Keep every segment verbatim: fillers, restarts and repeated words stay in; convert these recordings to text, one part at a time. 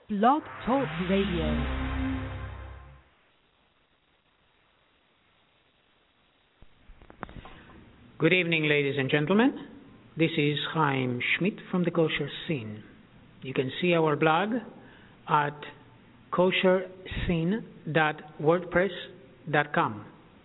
Blog Talk Radio. Good evening, ladies and gentlemen. This is Chaim Schmidt from the Kosher Scene. You can see our blog at kosher scene dot wordpress dot com.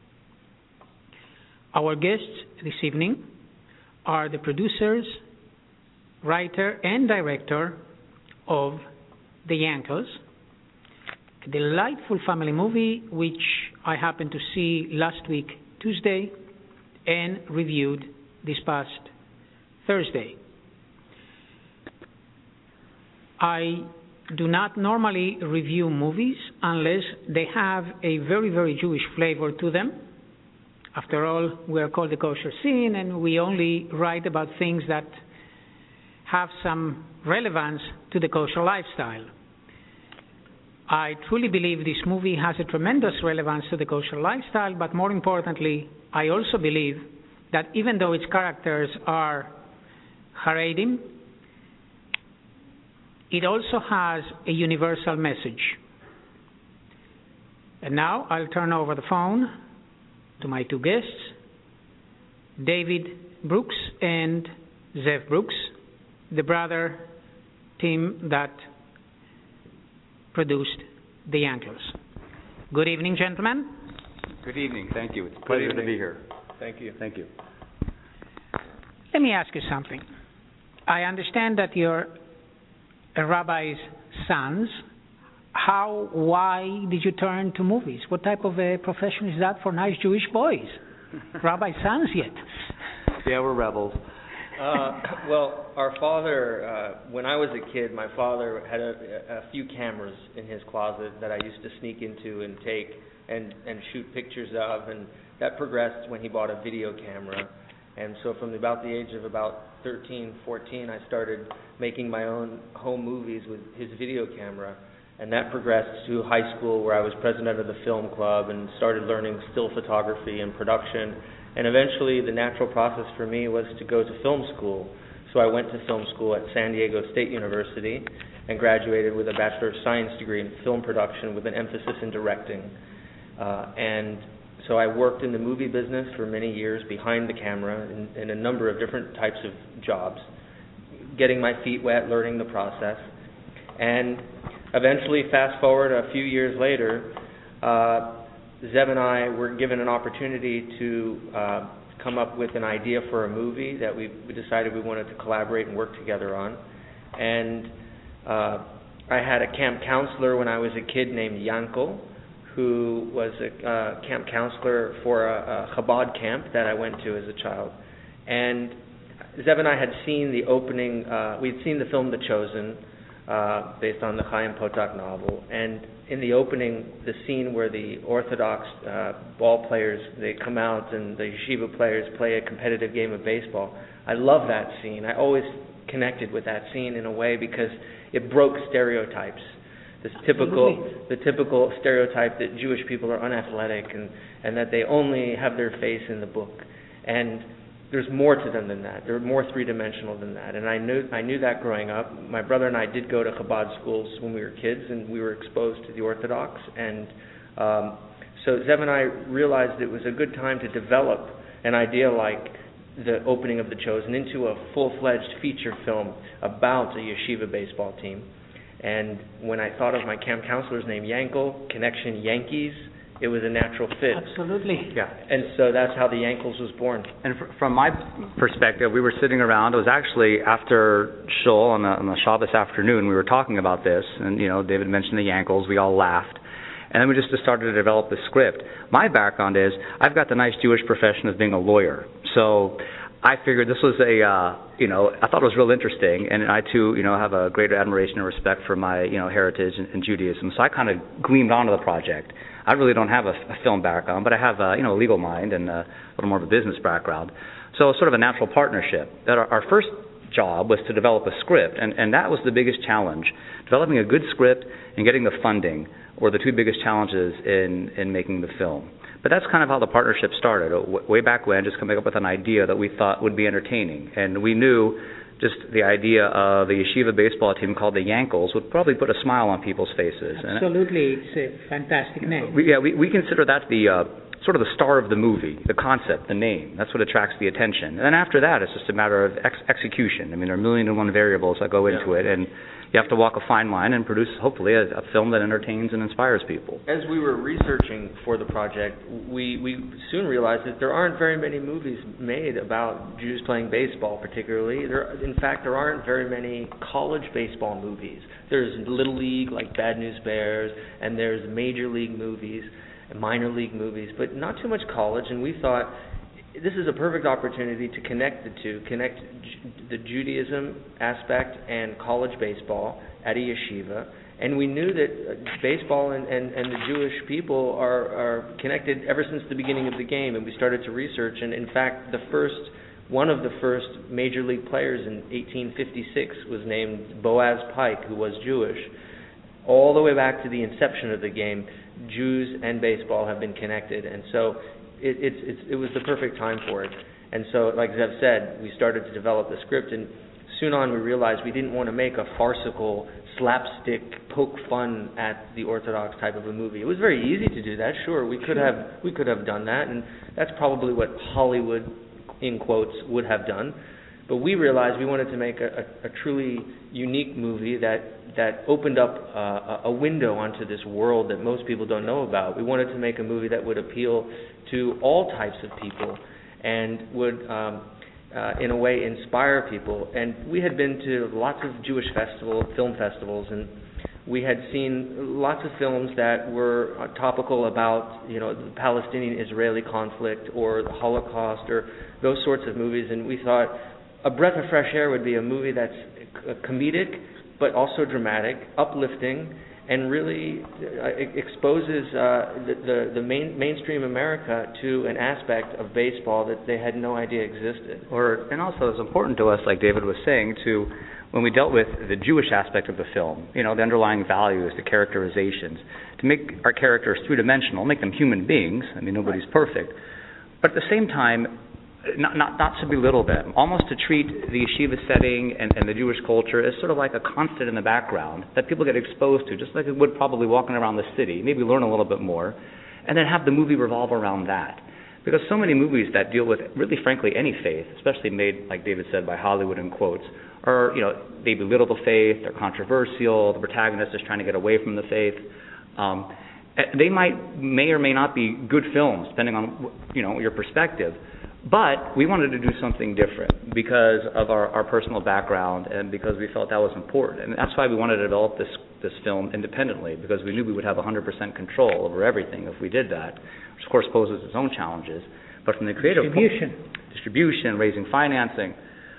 Our guests this evening are the producers, writer, and director of The Yankees, a delightful family movie which I happened to see last week, Tuesday, and reviewed this past Thursday. I do not normally review movies unless they have a very, very Jewish flavor to them. After all, we are called the Kosher Scene, and we only write about things that have some relevance to the kosher lifestyle. I truly believe this movie has a tremendous relevance to the kosher lifestyle, but more importantly, I also believe that even though its characters are Haredim, it also has a universal message. And now I'll turn over the phone to my two guests, David Brooks and Zev Brooks, the brother team that produced The Yankees. Good evening, gentlemen. Good evening. Thank you. It's a pleasure to be here. Thank you. Thank you. Let me ask you something. I understand that you're a rabbi's sons. How, why did you turn to movies? What type of a profession is that for nice Jewish boys? Rabbi sons yet? Yeah, we're rebels. Uh, well, our father, uh, when I was a kid, my father had a, a few cameras in his closet that I used to sneak into and take and, and shoot pictures of, and that progressed when he bought a video camera. And so from about the age of about thirteen, fourteen, I started making my own home movies with his video camera. And that progressed to high school, where I was president of the film club and started learning still photography and production. And eventually the natural process for me was to go to film school. So I went to film school at San Diego State University and graduated with a Bachelor of Science degree in film production with an emphasis in directing. Uh, and so I worked in the movie business for many years behind the camera in, in a number of different types of jobs, getting my feet wet, learning the process. And eventually, fast forward a few years later, uh, Zev and I were given an opportunity to uh, come up with an idea for a movie that we, we decided we wanted to collaborate and work together on. And uh, I had a camp counselor when I was a kid named Yankel, who was a uh, camp counselor for a, a Chabad camp that I went to as a child. And Zev and I had seen the opening, uh, we'd seen the film The Chosen, uh, based on the Chaim Potok novel. And in the opening, the scene where the Orthodox uh, ball players, they come out and the yeshiva players play a competitive game of baseball. I love that scene. I always connected with that scene in a way because it broke stereotypes. This typical, the typical stereotype that Jewish people are unathletic and, and that they only have their face in the book. And there's more to them than that. They're more three-dimensional than that. And I knew I knew that growing up. My brother and I did go to Chabad schools when we were kids, and we were exposed to the Orthodox. And um, so Zev and I realized it was a good time to develop an idea like the opening of The Chosen into a full-fledged feature film about a yeshiva baseball team. And when I thought of my camp counselor's name, Yankel, connection Yankees, it was a natural fit. Absolutely. Yeah. And so that's how the Yankees was born. And fr- from my perspective, we were sitting around. It was actually after Shul on the, on the Shabbos afternoon. We were talking about this, and you know, David mentioned the Yankees. We all laughed, and then we just started to develop the script. My background is I've got the nice Jewish profession of being a lawyer, so I figured this was a, uh, you know, I thought it was real interesting, and I too, you know, have a greater admiration and respect for my, you know, heritage in, in Judaism. So I kind of gleamed onto the project. I really don't have a, a film background, but I have, a, you know, a legal mind and a little more of a business background. So sort of a natural partnership. That our, our first job was to develop a script, and, and that was the biggest challenge. Developing a good script and getting the funding were the two biggest challenges in, in making the film. But that's kind of how the partnership started. Way back when, just coming up with an idea that we thought would be entertaining. And we knew just the idea of the yeshiva baseball team called the Yankles would probably put a smile on people's faces. Absolutely, it's a fantastic name. We, yeah, we, we consider that the uh, sort of the star of the movie, the concept, the name. That's what attracts the attention. And then after that, it's just a matter of ex- execution. I mean, there are a million and one variables that go into yeah. it, and you have to walk a fine line and produce, hopefully, a, a film that entertains and inspires people. As we were researching for the project, we, we soon realized that there aren't very many movies made about Jews playing baseball, particularly. There, in fact, there aren't very many college baseball movies. There's Little League, like Bad News Bears, and there's Major League movies, and minor league movies, but not too much college, and we thought this is a perfect opportunity to connect the two, connect the Judaism aspect and college baseball at a yeshiva. And we knew that baseball and, and, and the Jewish people are, are connected ever since the beginning of the game. And we started to research. And in fact, the first, one of the first major league players in eighteen fifty-six was named Boaz Pike, who was Jewish. All the way back to the inception of the game, Jews and baseball have been connected. And so It, it's, it's, it was the perfect time for it. And so, like Zev said, we started to develop the script, and soon on we realized we didn't want to make a farcical, slapstick, poke fun at the Orthodox type of a movie. It was very easy to do that, sure. We could have we could have done that, and that's probably what Hollywood, in quotes, would have done. But we realized we wanted to make a, a, a truly unique movie that, that opened up uh, a window onto this world that most people don't know about. We wanted to make a movie that would appeal to all types of people and would, um, uh, in a way, inspire people. And we had been to lots of Jewish festival, film festivals, and we had seen lots of films that were topical about, you know, the Palestinian-Israeli conflict or the Holocaust or those sorts of movies, and we thought a breath of fresh air would be a movie that's comedic but also dramatic, uplifting, and really uh, exposes uh, the, the, the main, mainstream America to an aspect of baseball that they had no idea existed. Or, and also it's important to us, like David was saying, to when we dealt with the Jewish aspect of the film, you know, the underlying values, the characterizations, to make our characters three-dimensional, make them human beings. I mean, nobody's perfect. But at the same time, Not, not not to belittle them, almost to treat the yeshiva setting and, and the Jewish culture as sort of like a constant in the background that people get exposed to, just like it would probably walking around the city, maybe learn a little bit more, and then have the movie revolve around that. Because so many movies that deal with, really frankly, any faith, especially made, like David said, by Hollywood in quotes, are, you know, they belittle the faith, they're controversial, the protagonist is trying to get away from the faith. Um, they might, may or may not be good films, depending on, you know, your perspective. But we wanted to do something different because of our, our personal background and because we felt that was important. And that's why we wanted to develop this this film independently, because we knew we would have one hundred percent control over everything if we did that, which of course poses its own challenges. But from the creative distribution, po- distribution, raising financing.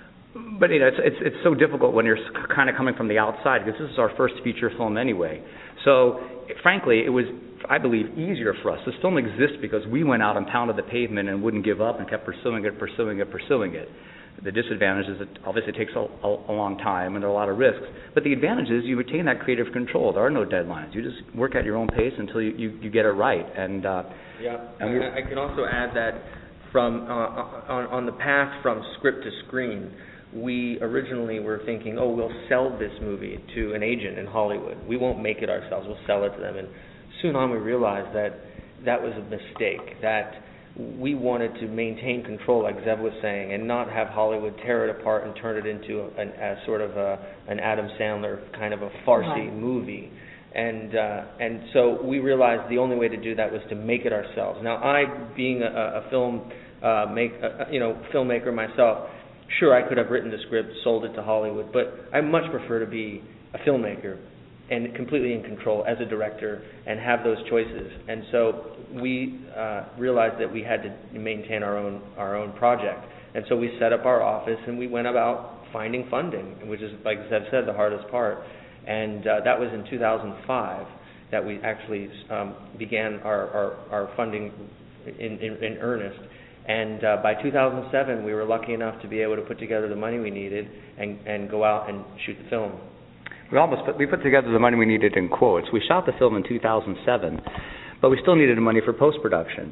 But you know, it's, it's it's so difficult when you're kind of coming from the outside, because this is our first feature film anyway. So frankly, it was, I believe, easier for us. This film exists because we went out and pounded the pavement and wouldn't give up and kept pursuing it, pursuing it, pursuing it. The disadvantage is it obviously takes a, a, a long time and there are a lot of risks. But the advantage is you retain that creative control. There are no deadlines. You just work at your own pace until you, you, you get it right. And uh, yeah, and I, I can also add that from uh, on, on the path from script to screen, we originally were thinking, oh, we'll sell this movie to an agent in Hollywood. We won't make it ourselves. We'll sell it to them. And soon on we realized that that was a mistake, that we wanted to maintain control, like Zev was saying, and not have Hollywood tear it apart and turn it into an, a sort of a, an Adam Sandler kind of a farcy movie. And uh, and so we realized the only way to do that was to make it ourselves. Now, I, being a, a film uh, make a, you know filmmaker myself, sure, I could have written the script, sold it to Hollywood, but I much prefer to be a filmmaker and completely in control as a director and have those choices. And so we uh, realized that we had to maintain our own our own project. And so we set up our office and we went about finding funding, which is, like Zev said, the hardest part. And uh, that was in two thousand five that we actually um, began our, our, our funding in, in, in earnest. And uh, by two thousand seven, we were lucky enough to be able to put together the money we needed and, and go out and shoot the film. We almost put, we put together the money we needed in quotes. We shot the film in two thousand seven, but we still needed money for post-production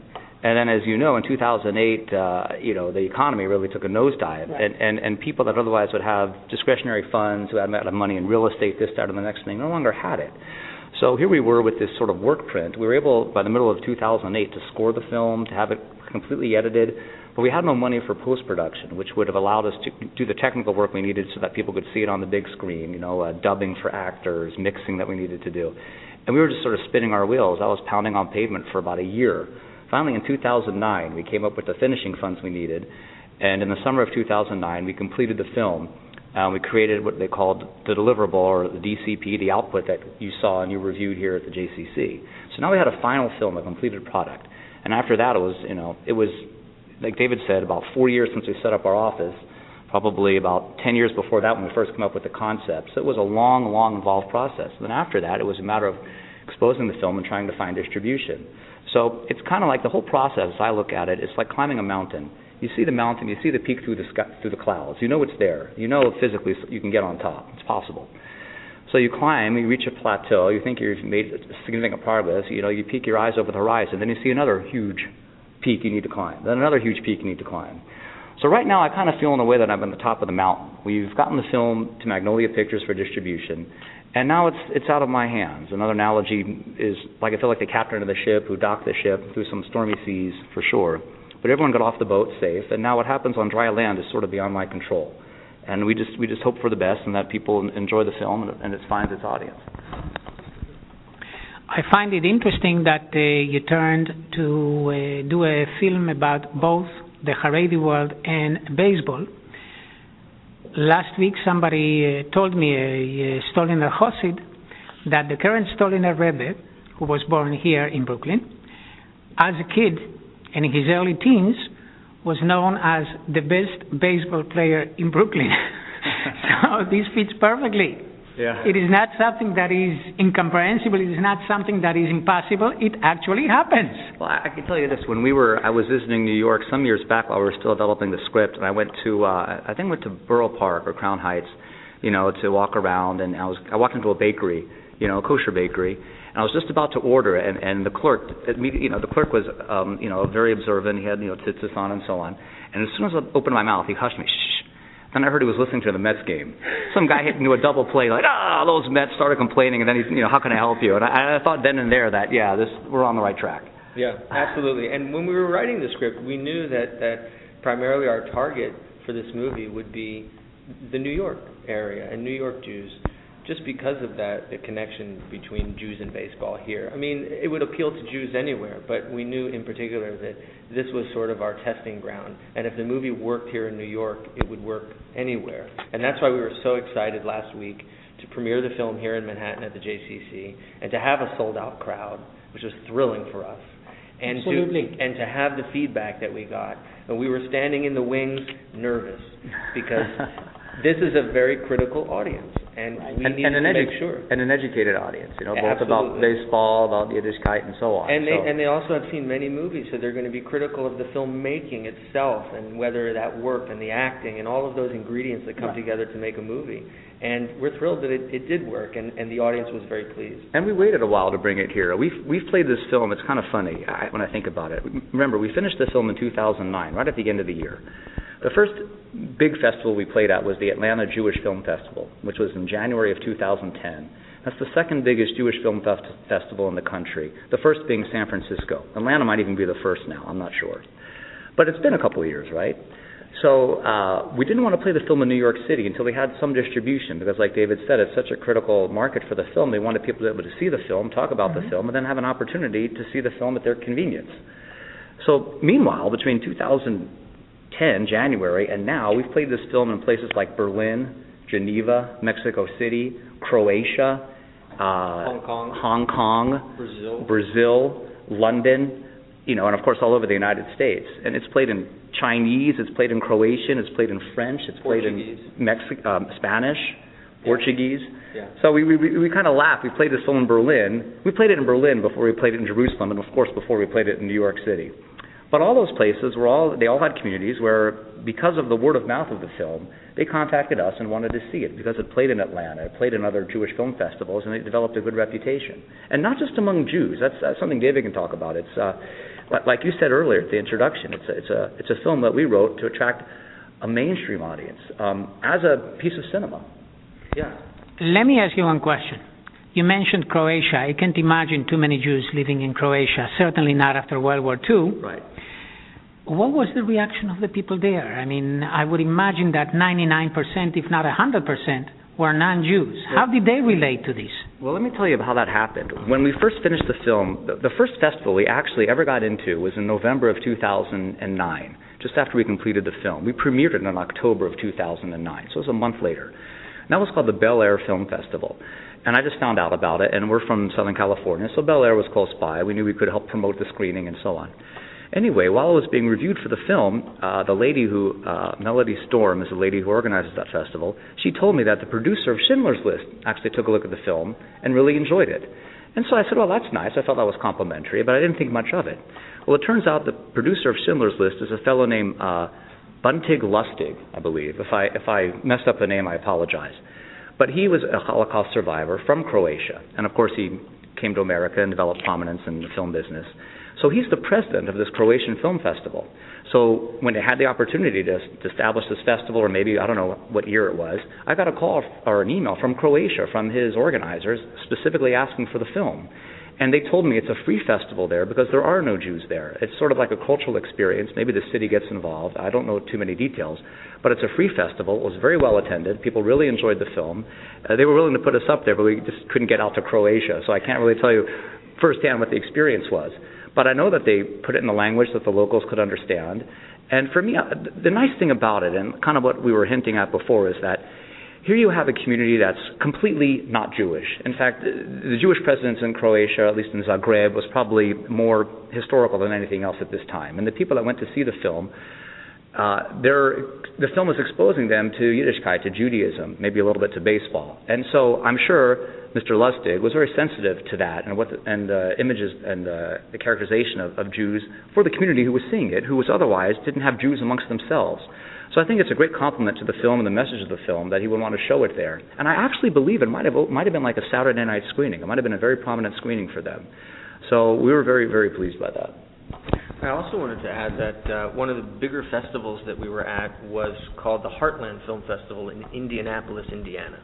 And then, as you know, in two thousand eight, uh, you know, the economy really took a nosedive, Right. and, and and people that otherwise would have discretionary funds, who had a lot of money in real estate, this, that, and the next thing, no longer had it. So here we were with this sort of work print. We were able, by the middle of two thousand eight, to score the film, to have it completely edited, but we had no money for post-production, which would have allowed us to do the technical work we needed so that people could see it on the big screen, you know, uh, dubbing for actors, mixing that we needed to do. And we were just sort of spinning our wheels. I was pounding on pavement for about a year. Finally, in two thousand nine, we came up with the finishing funds we needed, and in the summer of two thousand nine, we completed the film. Uh, we created what they called the deliverable, or the D C P, the output that you saw and you reviewed here at the J C C. So now we had a final film, a completed product. And after that, it was, you know, it was, like David said, about four years since we set up our office, probably about ten years before that when we first came up with the concept. So it was a long, long, involved process. Then after that, it was a matter of exposing the film and trying to find distribution. So it's kind of like the whole process, as I look at it, it's like climbing a mountain. You see the mountain, you see the peak through the sky, through the clouds. You know it's there. You know physically you can get on top. It's possible. So you climb, you reach a plateau, you think you've made significant progress, you know, you peek your eyes over the horizon, then you see another huge peak you need to climb, then another huge peak you need to climb. So right now I kind of feel in a way that I'm at the top of the mountain. We've gotten the film to Magnolia Pictures for distribution, and now it's it's out of my hands. Another analogy is like I feel like the captain of the ship who docked the ship through some stormy seas for sure, but everyone got off the boat safe, and now what happens on dry land is sort of beyond my control. And we just we just hope for the best and that people enjoy the film and, and it finds its audience. I find it interesting that uh, you turned to uh, do a film about both the Haredi world and baseball. Last week somebody uh, told me, a, a Stoliner Chassid, that the current Stoliner Rebbe, who was born here in Brooklyn, as a kid and in his early teens, was known as the best baseball player in Brooklyn. So this fits perfectly. Yeah. It is not something that is incomprehensible. It is not something that is impossible. It actually happens. Well, I, I can tell you this. When we were, I was visiting New York some years back while we were still developing the script, and I went to, uh, I think I went to Borough Park or Crown Heights, you know, to walk around, and I was, I walked into a bakery, you know, a kosher bakery, and I was just about to order, and, and the clerk, you know, the clerk was, um, you know, very observant. He had, you know, tzitzis on and so on. And as soon as I opened my mouth, he hushed me. Shh. Then I heard he was listening to the Mets game. Some guy hit into a double play, like, ah, those Mets, started complaining, and then he's, you know, how can I help you? And I, I thought then and there that, yeah, this we're on the right track. Yeah, absolutely. And when we were writing the script, we knew that, that primarily our target for this movie would be the New York area and New York Jews, just because of that, the connection between Jews and baseball here. I mean, it would appeal to Jews anywhere, but we knew in particular that this was sort of our testing ground. And if the movie worked here in New York, it would work anywhere. And that's why we were so excited last week to premiere the film here in Manhattan at the J C C and to have a sold-out crowd, which was thrilling for us. And Absolutely. to, and to have the feedback that we got. And we were standing in the wings nervous because this is a very critical audience, and we and, need and to an make edu- sure. And an educated audience, you know, both Absolutely. about baseball, about Yiddishkeit, and so on. And they so. and they also have seen many movies, so they're going to be critical of the filmmaking itself and whether that worked and the acting and all of those ingredients that come right. together to make a movie. And we're thrilled that it, it did work, and, and the audience was very pleased. And we waited a while to bring it here. We've we've played this film. It's kind of funny I, when I think about it. Remember, we finished the film in two thousand nine, right at the end of the year. The first big festival we played at was the Atlanta Jewish Film Festival, which was in January of two thousand ten. That's the second biggest Jewish film fest- festival in the country, the first being San Francisco. Atlanta might even be the first now, I'm not sure. But it's been a couple of years, right? So uh, we didn't want to play the film in New York City until we had some distribution, because like David said, it's such a critical market for the film. They wanted people to be able to see the film, talk about mm-hmm. the film, and then have an opportunity to see the film at their convenience. So meanwhile, between two thousand ten, January, and now we've played this film in places like Berlin, Geneva, Mexico City, Croatia, uh, Hong Kong, Hong Kong, Brazil, Brazil, London, you know, and of course all over the United States. And it's played in Chinese, it's played in Croatian, it's played in French, it's played Portuguese. in Mexic- um, Spanish, yeah. Portuguese. Yeah. So we we, we kind of laugh. We played this film in Berlin. We played it in Berlin before we played it in Jerusalem, and of course before we played it in New York City. But all those places were all, they all had communities where, because of the word of mouth of the film, they contacted us and wanted to see it because it played in Atlanta, it played in other Jewish film festivals, and it developed a good reputation. And not just among Jews. That's, that's something David can talk about. It's, uh, like you said earlier at the introduction, it's a, it's a, it's a film that we wrote to attract a mainstream audience um, as a piece of cinema. Yeah. Let me ask you one question. You mentioned Croatia. I can't imagine too many Jews living in Croatia, certainly not after World War Two. Right. What was the reaction of the people there? I mean, I would imagine that ninety-nine percent, if not one hundred percent, were non-Jews. Yeah. How did they relate to this? Well, let me tell you how that happened. When we first finished the film, the, the first festival we actually ever got into was in November of two thousand nine, just after we completed the film. We premiered it in October of two thousand nine, so it was a month later. And that was called the Bel Air Film Festival. And I just found out about it, and we're from Southern California, so Bel Air was close by. We knew we could help promote the screening and so on. Anyway, while it was being reviewed for the film, uh, the lady who, uh, Melody Storm is the lady who organizes that festival, she told me that the producer of Schindler's List actually took a look at the film and really enjoyed it. And so I said, well, that's nice. I felt that was complimentary, but I didn't think much of it. Well, it turns out the producer of Schindler's List is a fellow named uh, Buntig Lustig, I believe. If I, if I messed up the name, I apologize. But he was a Holocaust survivor from Croatia, and of course he came to America and developed prominence in the film business. So he's the president of this Croatian Film Festival. So when they had the opportunity to, to establish this festival, or maybe, I don't know what year it was, I got a call or an email from Croatia, from his organizers, specifically asking for the film. And they told me it's a free festival there because there are no Jews there. It's sort of like a cultural experience. Maybe the city gets involved. I don't know too many details. But it's a free festival. It was very well attended. People really enjoyed the film. Uh, they were willing to put us up there, but we just couldn't get out to Croatia. So I can't really tell you firsthand what the experience was. But I know that they put it in a language that the locals could understand. And for me, the nice thing about it, and kind of what we were hinting at before, is that here you have a community that's completely not Jewish. In fact, the Jewish presence in Croatia, at least in Zagreb, was probably more historical than anything else at this time. And the people that went to see the film, uh, the film was exposing them to Yiddishkeit, to Judaism, maybe a little bit to baseball. And so I'm sure Mister Lustig was very sensitive to that and what the, and uh, images and uh, the characterization of, of Jews for the community who was seeing it, who was otherwise didn't have Jews amongst themselves. So I think it's a great compliment to the film and the message of the film that he would want to show it there. And I actually believe it might have might have been like a Saturday night screening. It might have been a very prominent screening for them. So we were very, very pleased by that. I also wanted to add that uh, one of the bigger festivals that we were at was called the Heartland Film Festival in Indianapolis, Indiana.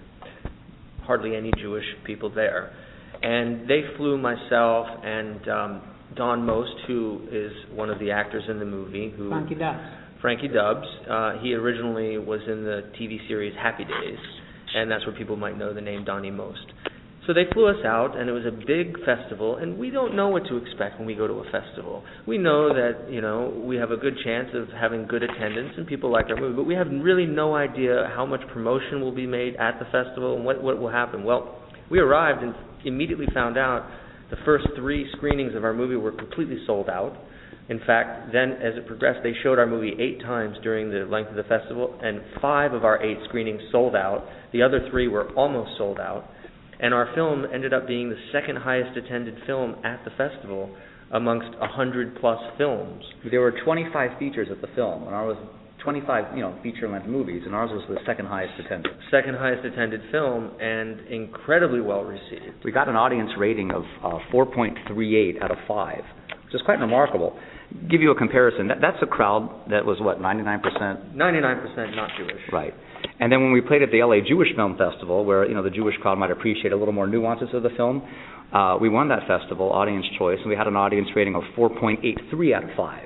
Hardly any Jewish people there. And they flew myself and um, Don Most, who is one of the actors in the movie. Who, Frankie Dubs. Frankie Dubs. Uh, he originally was in the T V series Happy Days, and that's where people might know the name Donnie Most. So they flew us out, and it was a big festival, and we don't know what to expect when we go to a festival. We know that, you know, we have a good chance of having good attendance and people like our movie, but we have really no idea how much promotion will be made at the festival and what, what will happen. Well, we arrived and immediately found out the first three screenings of our movie were completely sold out. In fact, then as it progressed, they showed our movie eight times during the length of the festival, and five of our eight screenings sold out. The other three were almost sold out. And our film ended up being the second highest attended film at the festival amongst one hundred plus films. There were twenty-five features at the film, and ours was twenty-five, you know, feature-length movies, and ours was the second highest attended. Second highest attended film, and incredibly well received. We got an audience rating of uh, four point three eight out of five, which is quite remarkable. Give you a comparison. That, that's a crowd that was, what, ninety-nine percent? ninety-nine percent not Jewish. Right. And then when we played at the L A Jewish Film Festival, where, you know, the Jewish crowd might appreciate a little more nuances of the film, uh, we won that festival, Audience Choice, and we had an audience rating of four point eight three out of five.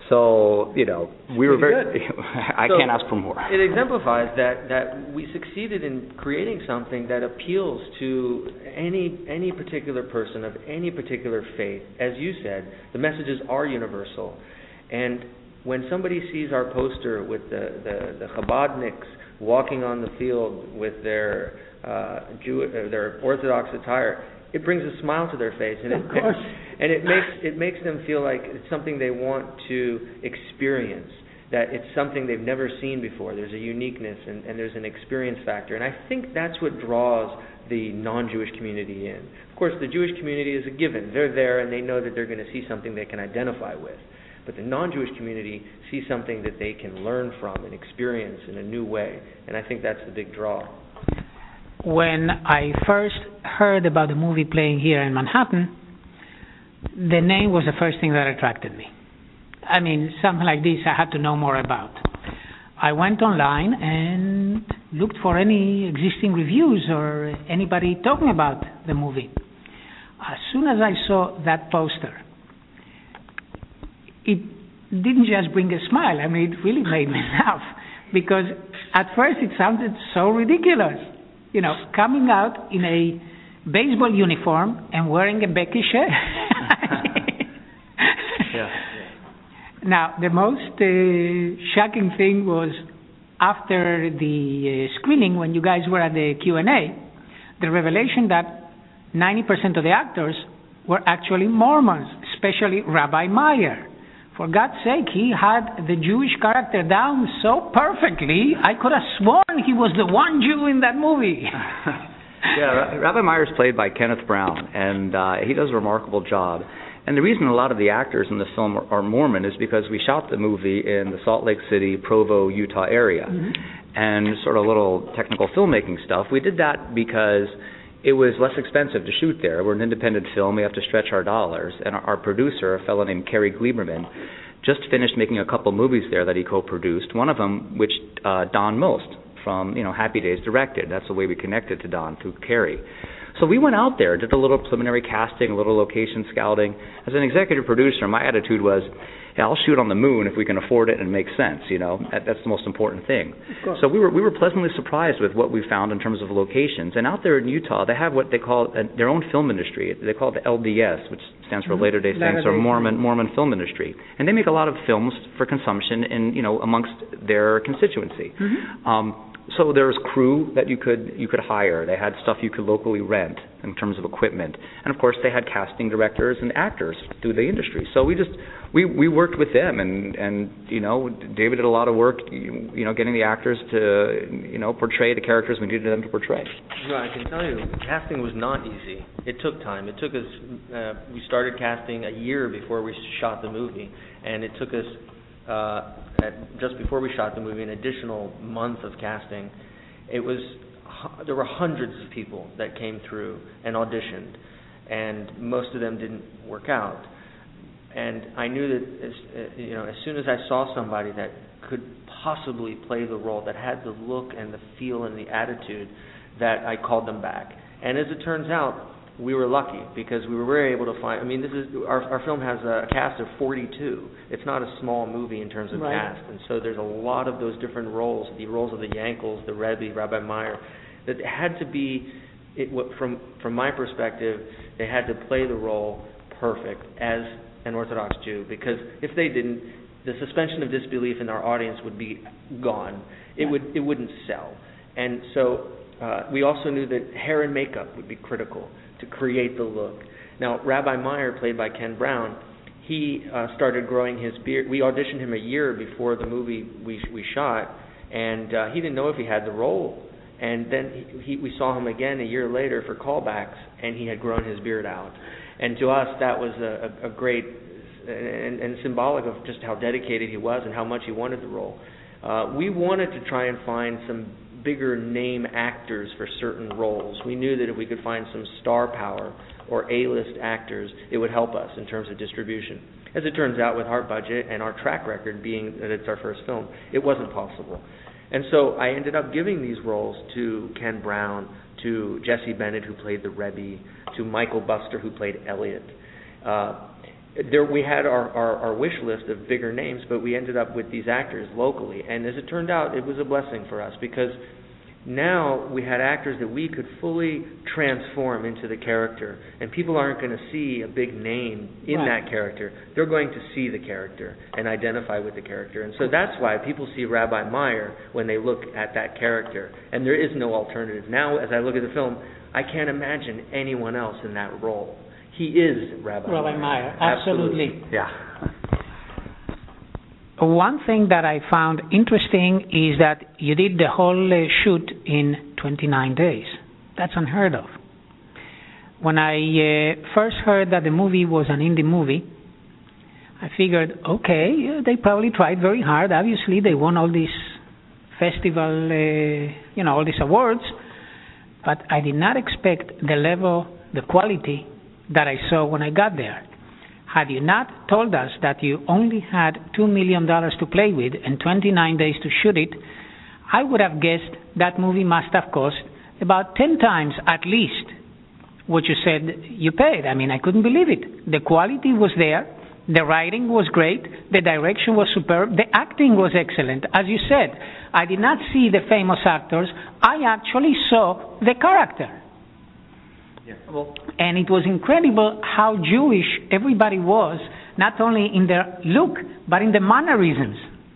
So, you know, we were very, I so can't ask for more. It exemplifies that, that we succeeded in creating something that appeals to any any particular person of any particular faith. As you said, the messages are universal. And when somebody sees our poster with the, the, the Chabadniks walking on the field with their uh, Jew, uh, their Orthodox attire, it brings a smile to their face, and it, and it makes it makes them feel like it's something they want to experience, that it's something they've never seen before. There's a uniqueness, and, and there's an experience factor, and I think that's what draws the non-Jewish community in. Of course, the Jewish community is a given. They're there, and they know that they're going to see something they can identify with. but the non-Jewish community sees something that they can learn from and experience in a new way, and I think that's the big draw. When I first heard about the movie playing here in Manhattan, the name was the first thing that attracted me. I mean, something like this I had to know more about. I went online and looked for any existing reviews or anybody talking about the movie. As soon as I saw that poster, it didn't just bring a smile. I mean, it really made me laugh, because at first it sounded so ridiculous. You know, coming out in a baseball uniform and wearing a Becky shirt. yeah. Now, the most uh, shocking thing was after the uh, screening, when you guys were at the Q and A, the revelation that ninety percent of the actors were actually Mormons, especially Rabbi Meyer. For God's sake, he had the Jewish character down so perfectly, I could have sworn he was the one Jew in that movie. Yeah, Rabbi Meyer is played by Kenneth Brown, and uh, he does a remarkable job. And the reason a lot of the actors in the film are, are Mormon is because we shot the movie in the Salt Lake City, Provo, Utah area. Mm-hmm. And sort of little technical filmmaking stuff. We did that because it was less expensive to shoot there. We're an independent film. We have to stretch our dollars. And our, our producer, a fellow named Kerry Gleiberman, just finished making a couple movies there that he co-produced. One of them, which uh, Don Most from you know Happy Days directed. That's the way we connected to Don, through Kerry. So we went out there, did a little preliminary casting, a little location scouting. As an executive producer, my attitude was, hey, I'll shoot on the moon if we can afford it and it makes sense, you know. That, that's the most important thing. So we were we were pleasantly surprised with what we found in terms of locations. And out there in Utah, they have what they call a, their own film industry. They call it the L D S, which stands for mm-hmm. Latter-day Saints, or Mormon Mormon Film Industry. And they make a lot of films for consumption in, you know, amongst their constituency. Mm-hmm. Um, So there was crew that you could you could hire. They had stuff you could locally rent in terms of equipment, and of course they had casting directors and actors through the industry. So we just we, we worked with them, and, and you know David did a lot of work, you, you know, getting the actors to you know portray the characters we needed them to portray. No, I can tell you, casting was not easy. It took time. It took us. Uh, we started casting a year before we shot the movie, and it took us. Uh, at, just before we shot the movie, an additional month of casting. It was there were hundreds of people that came through and auditioned, and most of them didn't work out. And I knew that as, uh, you know as soon as I saw somebody that could possibly play the role, that had the look and the feel and the attitude, that I called them back. And as it turns out, we were lucky because we were able to find. I mean, this is our our film has a cast of forty-two. It's not a small movie in terms of right. cast, and so there's a lot of those different roles. The roles of the Yankles, the Rebbe, Rabbi Meyer, that had to be. It from from my perspective, they had to play the role perfect as an Orthodox Jew, because if they didn't, the suspension of disbelief in our audience would be gone. It right. would it wouldn't sell, and so uh, we also knew that hair and makeup would be critical to create the look. Now, Rabbi Meyer, played by Ken Brown, he uh, started growing his beard. We auditioned him a year before the movie we we shot, and uh, he didn't know if he had the role. And then he, he, we saw him again a year later for callbacks, and he had grown his beard out. And to us, that was a, a, a great and, and symbolic of just how dedicated he was and how much he wanted the role. Uh, we wanted to try and find some bigger name actors for certain roles. We knew that if we could find some star power or A-list actors, it would help us in terms of distribution. As it turns out, with our budget and our track record being that it's our first film, it wasn't possible. And so I ended up giving these roles to Ken Brown, to Jesse Bennett, who played the Rebbe, to Michael Buster, who played Elliot. Uh, There, we had our, our, our wish list of bigger names, but we ended up with these actors locally. And as it turned out, it was a blessing for us, because now we had actors that we could fully transform into the character. And people aren't going to see a big name in right. that character. They're going to see the character and identify with the character. And so that's why people see Rabbi Meyer when they look at that character. And there is no alternative. Now, as I look at the film, I can't imagine anyone else in that role. He is Rabbi, Rabbi Meyer. Absolutely. Absolutely. Yeah. One thing that I found interesting is that you did the whole uh, shoot in twenty-nine days. That's unheard of. When I uh, first heard that the movie was an indie movie, I figured, okay, yeah, they probably tried very hard. Obviously, they won all these festival, uh, you know, all these awards. But I did not expect the level, the quality that I saw when I got there. Had you not told us that you only had two million dollars to play with and twenty-nine days to shoot it, I would have guessed that movie must have cost about ten times at least what you said you paid. I mean, I couldn't believe it. The quality was there. The writing was great. The direction was superb. The acting was excellent. As you said, I did not see the famous actors. I actually saw the character. Yeah. Well, and it was incredible how Jewish everybody was, not only in their look, but in the mannerisms.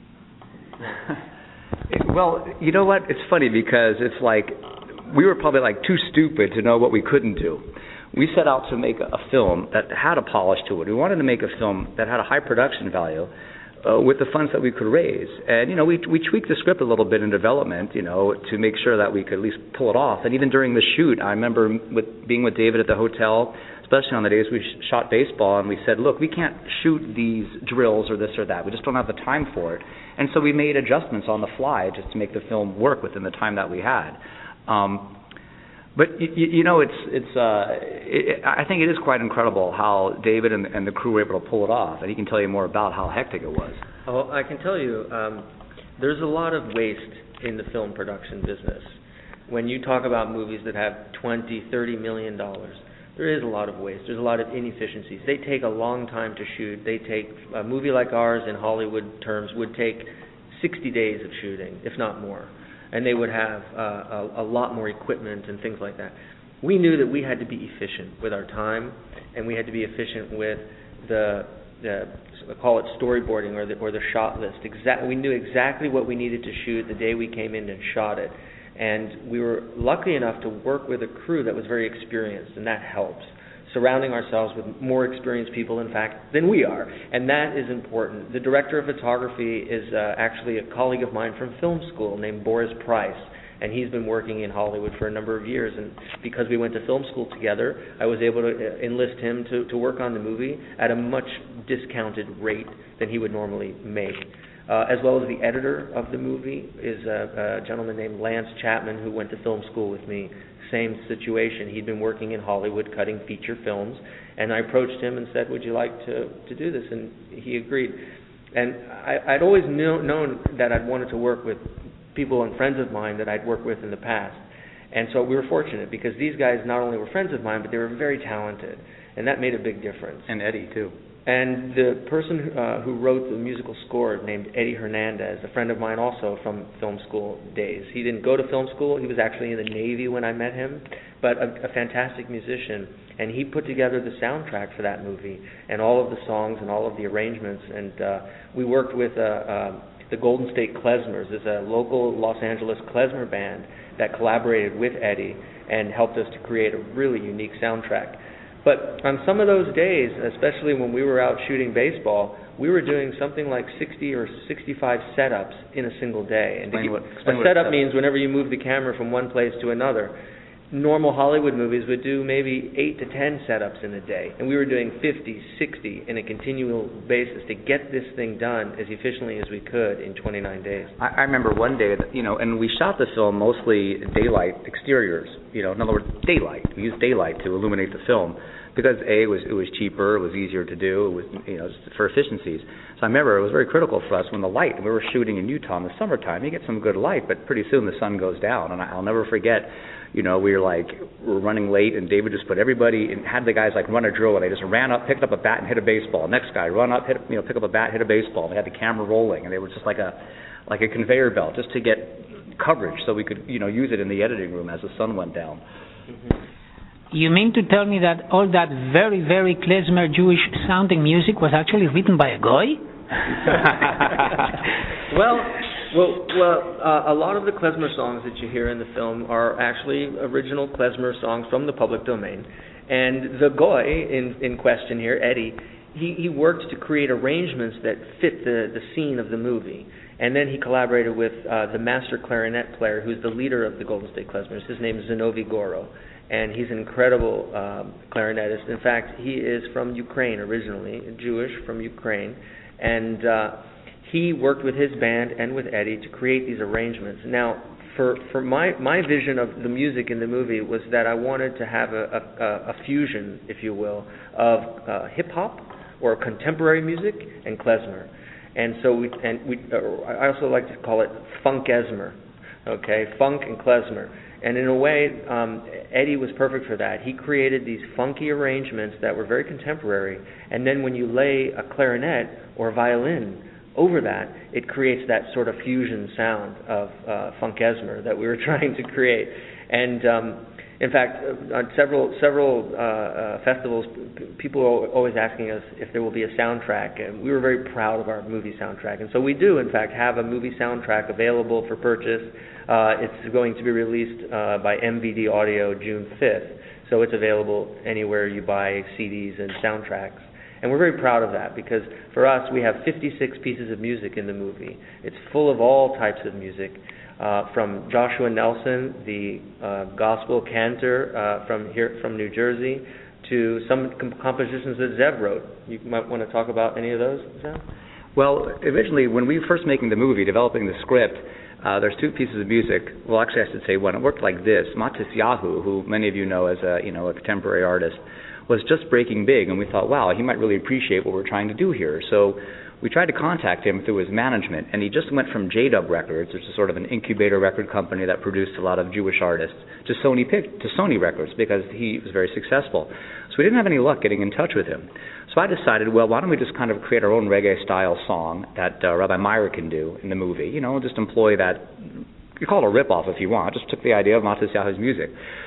Well, you know what? It's funny because it's like we were probably like too stupid to know what we couldn't do. We set out to make a film that had a polish to it. We wanted to make a film that had a high production value uh, with the funds that we could raise. And, you know, we we tweaked the script a little bit in development, you know, to make sure that we could at least pull it off. And even during the shoot, I remember with being with David at the hotel, especially on the days we sh- shot baseball, and we said, look, we can't shoot these drills or this or that. We just don't have the time for it. And so we made adjustments on the fly just to make the film work within the time that we had. Um, But you, you know, it's it's. Uh, it, I think it is quite incredible how David and, and the crew were able to pull it off, and he can tell you more about how hectic it was. Oh, I can tell you, um, there's a lot of waste in the film production business. When you talk about movies that have twenty, thirty million dollars, there is a lot of waste. There's a lot of inefficiencies. They take a long time to shoot. They take a movie like ours in Hollywood terms would take sixty days of shooting, if not more. And they would have uh, a, a lot more equipment and things like that. We knew that we had to be efficient with our time, and we had to be efficient with the, the call it storyboarding or the, or the shot list. Exact, we knew exactly what we needed to shoot the day we came in and shot it. And we were lucky enough to work with a crew that was very experienced, and that helps. Surrounding ourselves with more experienced people, in fact, than we are. And that is important. The director of photography is uh, actually a colleague of mine from film school named Boris Price. And he's been working in Hollywood for a number of years. And because we went to film school together, I was able to enlist him to, to work on the movie at a much discounted rate than he would normally make. Uh, as well as the editor of the movie is a, a gentleman named Lance Chapman, who went to film school with me. Same situation. He'd been working in Hollywood cutting feature films, and I approached him and said, would you like to, to do this? And he agreed. And I, I'd always knew, known that I'd wanted to work with people and friends of mine that I'd worked with in the past. And so we were fortunate because these guys not only were friends of mine, but they were very talented, and that made a big difference. And Eddie, too. And the person uh, who wrote the musical score named Eddie Hernandez, a friend of mine also from film school days. He didn't go to film school. He was actually in the Navy when I met him, but a, a fantastic musician. And he put together the soundtrack for that movie and all of the songs and all of the arrangements. And uh, we worked with uh, uh, the Golden State Klezmers. There's a local Los Angeles klezmer band that collaborated with Eddie and helped us to create a really unique soundtrack. But on some of those days, especially when we were out shooting baseball, we were doing something like sixty or sixty-five setups in a single day. And explain to, what, explain a what setup a means whenever you move the camera from one place to another. Normal Hollywood movies would do maybe eight to ten setups in a day. And we were doing fifty, sixty in a continual basis to get this thing done as efficiently as we could in twenty-nine days. I, I remember one day that, you know, and we shot the film mostly daylight exteriors, you know, in other words, daylight. We used daylight to illuminate the film because, A, it was, it was cheaper, it was easier to do, it was, you know, just for efficiencies. So I remember it was very critical for us when the light, we were shooting in Utah in the summertime, you get some good light, but pretty soon the sun goes down. And I'll never forget, you know, we were like, we were running late, and David just put everybody, and had the guys like run a drill, and they just ran up, picked up a bat, and hit a baseball. Next guy, run up, hit, you know, pick up a bat, hit a baseball. They had the camera rolling, and they were just like a, like a conveyor belt, just to get coverage, so we could, you know, use it in the editing room as the sun went down. Mm-hmm. You mean to tell me that all that very, very klezmer Jewish-sounding music was actually written by a goy? well, well, well. Uh, a lot of the klezmer songs that you hear in the film are actually original klezmer songs from the public domain. And the goy in, in question here, Eddie, he, he worked to create arrangements that fit the, the scene of the movie. And then he collaborated with uh, the master clarinet player, who's the leader of the Golden State Klezmers. His name is Zinovi Goro. and he's an incredible um, clarinetist. In fact, he is from Ukraine originally, Jewish from Ukraine, and uh, he worked with his band and with Eddie to create these arrangements. Now, for for my my vision of the music in the movie was that I wanted to have a, a, a fusion, if you will, of uh, hip hop or contemporary music and klezmer. And so we and we uh, I also like to call it funkesmer, okay, funk and klezmer. And in a way, um, Eddie was perfect for that. He created these funky arrangements that were very contemporary, and then when you lay a clarinet or a violin over that, it creates that sort of fusion sound of uh, funkesmer that we were trying to create. And um, in fact, uh, on several several uh, uh, festivals, p- people are always asking us if there will be a soundtrack, and we were very proud of our movie soundtrack. And so we do, in fact, have a movie soundtrack available for purchase. Uh, it's going to be released uh, by M V D Audio June fifth, so it's available anywhere you buy C Ds and soundtracks. And we're very proud of that because for us, we have fifty-six pieces of music in the movie. It's full of all types of music, uh, from Joshua Nelson, the uh, gospel cantor uh, from here from New Jersey, to some comp- compositions that Zev wrote. You might want to talk about any of those, Zev? Well, originally, when we were first making the movie, developing the script, uh, there's two pieces of music. Well, actually, I should say one. It worked like this. Matisyahu, who many of you know as a you know a contemporary artist, was just breaking big, and we thought, wow, he might really appreciate what we're trying to do here. So we tried to contact him through his management, and he just went from J-Dub Records, which is sort of an incubator record company that produced a lot of Jewish artists, to Sony Pic- to Sony Records because he was very successful. So we didn't have any luck getting in touch with him. So I decided, well, why don't we just kind of create our own reggae-style song that uh, Rabbi Meyer can do in the movie? You know, just employ that, you call it a rip-off if you want. I just took the idea of Matisyahu's music.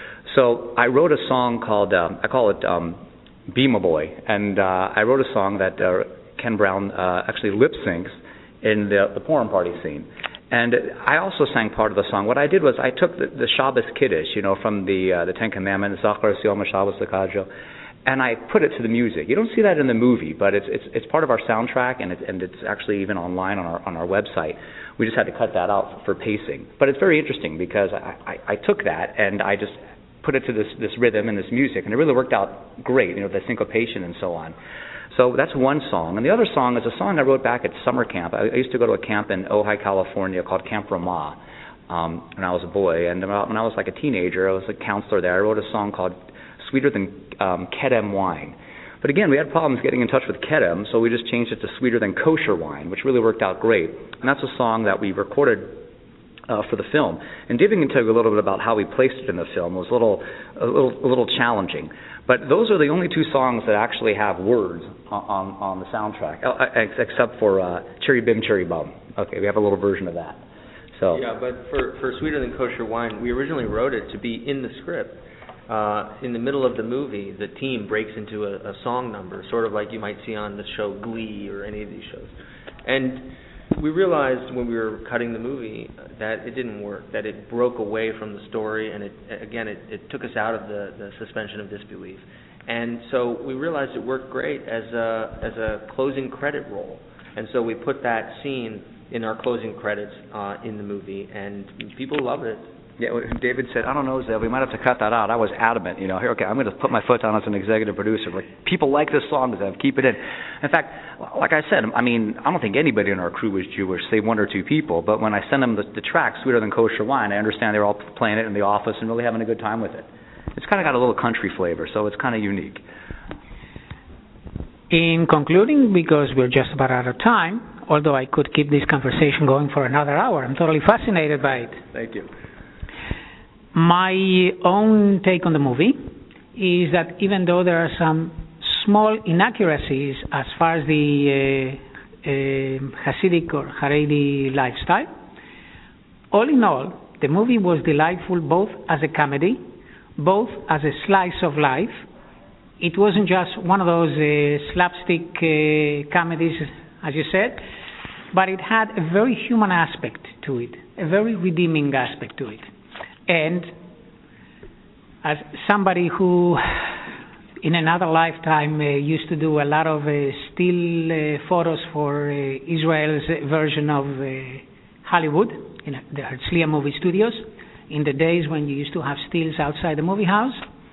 So I wrote a song called, um, I call it um, Be My Boy, and uh, I wrote a song that uh, Ken Brown uh, actually lip-syncs in the, the porn party scene. And I also sang part of the song. What I did was I took the, the Shabbos Kiddush, you know, from the uh, the Ten Commandments, Zachar Siyom Shabbos L'Kadjo, and I put it to the music. You don't see that in the movie, but it's it's it's part of our soundtrack, and it's and it's actually even online on our on our website. We just had to cut that out for pacing. But it's very interesting because I, I, I took that and I just put it to this, this rhythm and this music, and it really worked out great, you know, the syncopation and so on. So that's one song. And the other song is a song I wrote back at summer camp. I, I used to go to a camp in Ojai, California called Camp Ramah um, when I was a boy. And when I was like a teenager, I was a counselor there. I wrote a song called Sweeter Than um, Kedem Wine. But again, we had problems getting in touch with Kedem, so we just changed it to Sweeter Than Kosher Wine, which really worked out great. And that's a song that we recorded Uh, for the film, and David can tell you a little bit about how we placed it in the film. It was a little, a little, a little challenging. But those are the only two songs that actually have words on, on, on the soundtrack, uh, except for uh, "Cherry Bim Cherry Bum." Okay, we have a little version of that. So yeah, but for for Sweeter Than Kosher Wine, we originally wrote it to be in the script. Uh, in the middle of the movie, the team breaks into a, a song number, sort of like you might see on the show Glee or any of these shows, and we realized when we were cutting the movie that it didn't work, that it broke away from the story, and it again, it, it took us out of the, the suspension of disbelief. And so we realized it worked great as a, as a closing credit roll. And so we put that scene in our closing credits uh, in the movie, and people loved it. Yeah, David said, I don't know, Zev, we might have to cut that out. I was adamant, you know, here, okay, I'm going to put my foot down as an executive producer. Like, people like this song, Zev, keep it in. In fact, like I said, I mean, I don't think anybody in our crew was Jewish, say one or two people, but when I sent them the, the track, Sweeter Than Kosher Wine, I understand they were all playing it in the office and really having a good time with it. It's kind of got a little country flavor, so it's kind of unique. In concluding, because we're just about out of time, although I could keep this conversation going for another hour, I'm totally fascinated by it. Thank you. My own take on the movie is that even though there are some small inaccuracies as far as the uh, uh, Hasidic or Haredi lifestyle, all in all, the movie was delightful both as a comedy, both as a slice of life. It wasn't just one of those uh, slapstick uh, comedies, as you said, but it had a very human aspect to it, a very redeeming aspect to it. And as somebody who, in another lifetime, uh, used to do a lot of uh, still uh, photos for uh, Israel's version of uh, Hollywood, in the Herzliya Movie Studios, in the days when you used to have stills outside the movie house.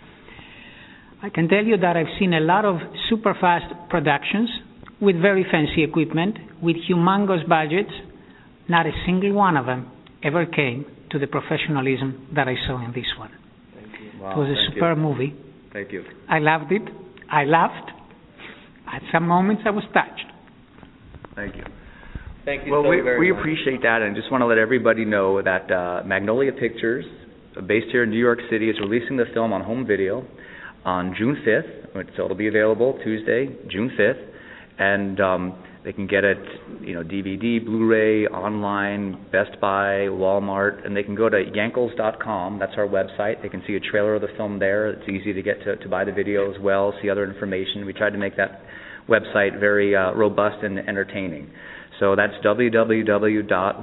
I can tell you that I've seen a lot of super fast productions with very fancy equipment, with humongous budgets. Not a single one of them ever came to the professionalism that I saw in this one. Thank you. Wow, it was a superb you. movie. Thank you. I loved it. I laughed. At some moments I was touched. Thank you. Thank you well, so we, very we much. appreciate that, and just want to let everybody know that uh, Magnolia Pictures, based here in New York City, is releasing the film on home video on June fifth. So it'll be available Tuesday, June fifth, and um, they can get it, you know, D V D, Blu-ray, online, Best Buy, Walmart, and they can go to Yankles dot com. That's our website. They can see a trailer of the film there. It's easy to get to, to buy the video as well, see other information. We tried to make that website very uh, robust and entertaining. So that's w w w dot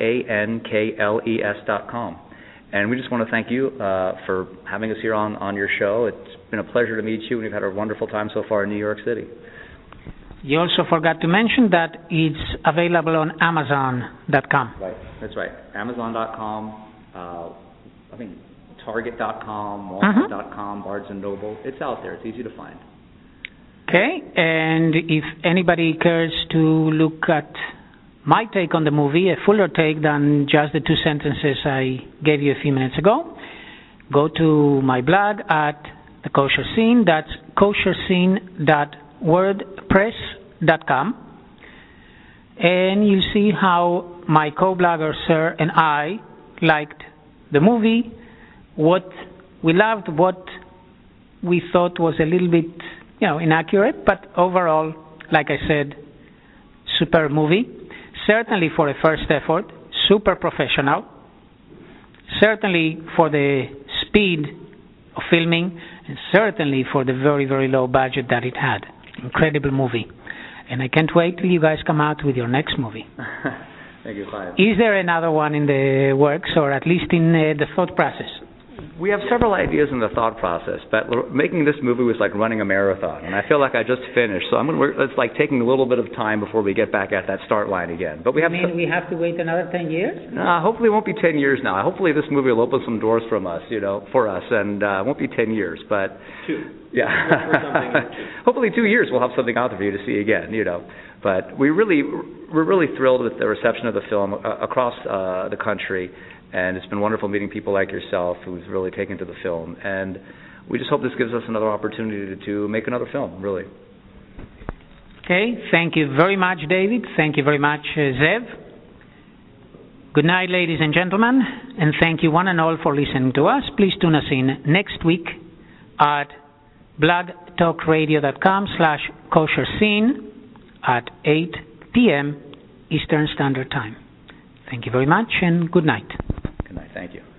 yankles dot com. And we just want to thank you uh, for having us here on, on your show. It's been a pleasure to meet you, and we've had a wonderful time so far in New York City. You also forgot to mention that it's available on amazon dot com. Right, that's right. amazon dot com, uh, I think target dot com, walmart dot com, mm-hmm. Barnes and Noble. It's out there. It's easy to find. Okay, and if anybody cares to look at my take on the movie, a fuller take than just the two sentences I gave you a few minutes ago, go to my blog at The Kosher Scene. That's kosher scene dot wordpress dot com. And you'll see how my co-blogger, Sir, and I liked the movie, what we loved, what we thought was a little bit, you know, inaccurate, but overall, like I said, super movie. Certainly for a first effort, super professional. Certainly for the speed of filming, and certainly for the very, very low budget that it had. Incredible movie. And I can't wait till you guys come out with your next movie. Thank you, Clive. Is there another one in the works, or at least in uh, the thought process? We have several ideas in the thought process, but making this movie was like running a marathon, and I feel like I just finished. So I'm gonna, it's like taking a little bit of time before we get back at that start line again. But we have. You mean we have to wait another ten years? No, hopefully it won't be ten years now. Hopefully this movie will open some doors from us, you know, for us, and uh, it won't be ten years, but two. Yeah. Hopefully two years we'll have something out there for you to see again, you know. But we really, we're really thrilled with the reception of the film uh, across uh, the country. And it's been wonderful meeting people like yourself who's really taken to the film. And we just hope this gives us another opportunity to, to make another film, really. Okay. Thank you very much, David. Thank you very much, uh, Zev. Good night, ladies and gentlemen. And thank you one and all for listening to us. Please tune us in next week at blogtalkradio.com slash kosher scene at eight p.m. Eastern Standard Time. Thank you very much and good night. Good night. Thank you.